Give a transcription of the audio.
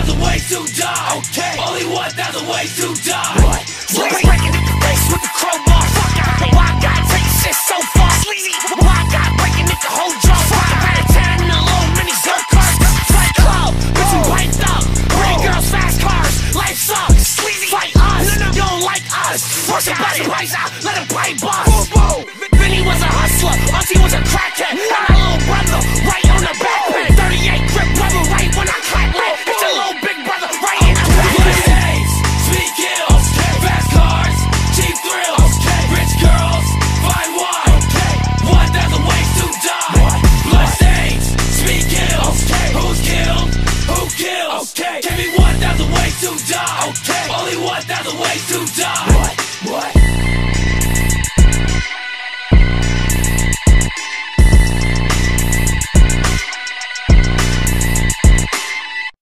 1,000 ways to die. Okay. Only 1,000 ways to die. What? Breaking at the face with the crowbar. Fuck out. Why God take shit so far? Sleazy. Why God breaking at the whole drum?